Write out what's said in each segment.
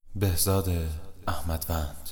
بهزاد احمدوند.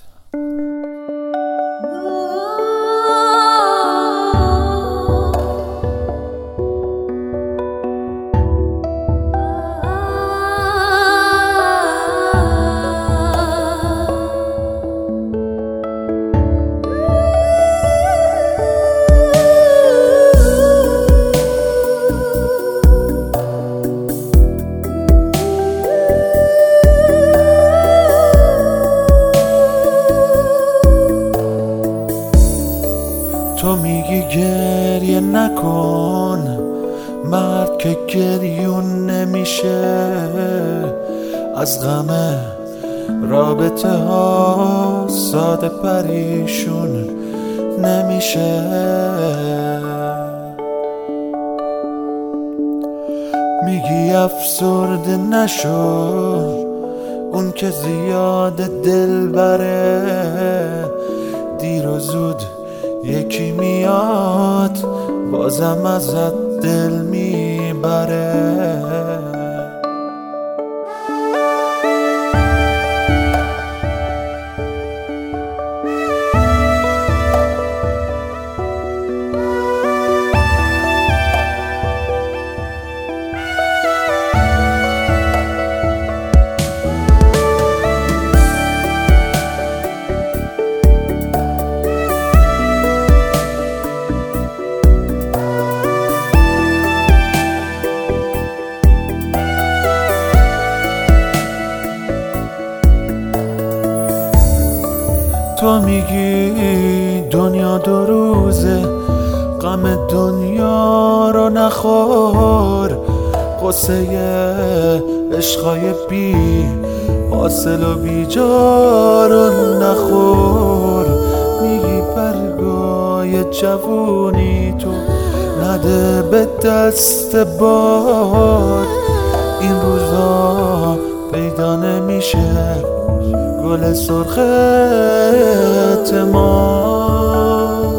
تو میگی گریه نکن، مرد که گریون نمیشه، از غم رابطه ها ساده پریشون نمیشه. میگی افسرده نشو، اون که زیاد دل بره، دیر و زود یکی میاد بازم ازت دل میبره. تو میگی دنیا دو روزه، غم دنیا رو نخور، قصه عشقای بی حاصل و بی جا رو نخور. میگی برگای جوونی تو نده به دست باد، این روزا پیدا نمیشه گل سرخ اعتماد.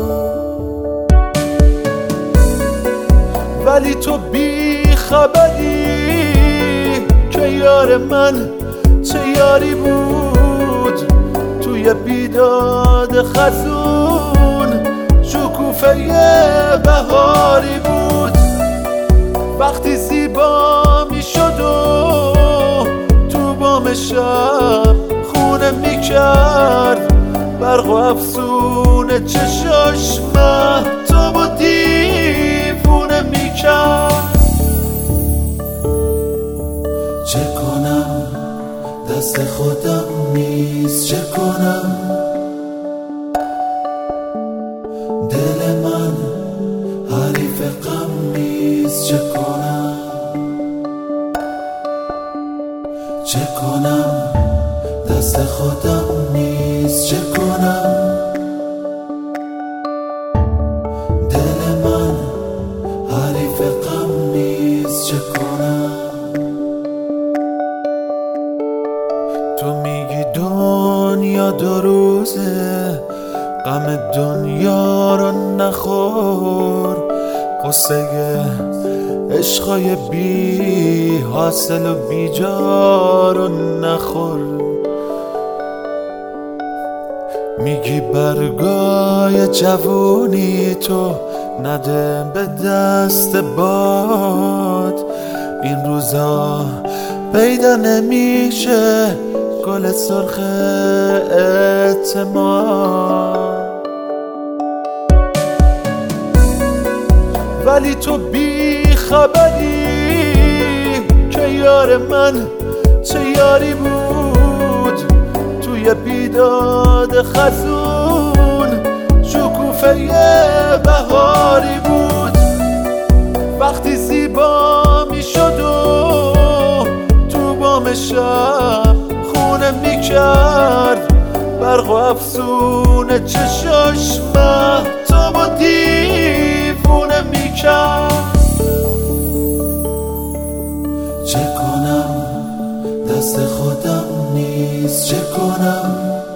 ولی تو بی خبری که یار من چه یاری بود، توی بیداد خزون شکوفه بهاری بود. وقتی زیبا می شد و تو بام شب خونه می کرد، برق و افسون چشاش مهتاب و دیوونه می کرد. چه کنم دست خودم نیست، چه کنم دل من حریف غم نیست، چه کنم چه کنم دست خودم نیست، چه کنم دل من حریف غم نیست، چه کنم. تو میگی دنیا دو روزه، غم دنیا رو نخور، قصه عشقای بی حاصل و بی جا رو نخور. میگی برگای جوونی تو نده به دست باد، این روزا پیدا نمیشه گل سرخ اعتماد. ولی تو بی خبری که یار من چه یاری بود، توی بیداد خزون شکوفه بهاری بود. وقتی زیبا می شد و تو بام شب خونه می کرد، برق و افسون چشاش مهتاب و دیوونه می کرد. چه کنم دست خودم نیست، چه کنم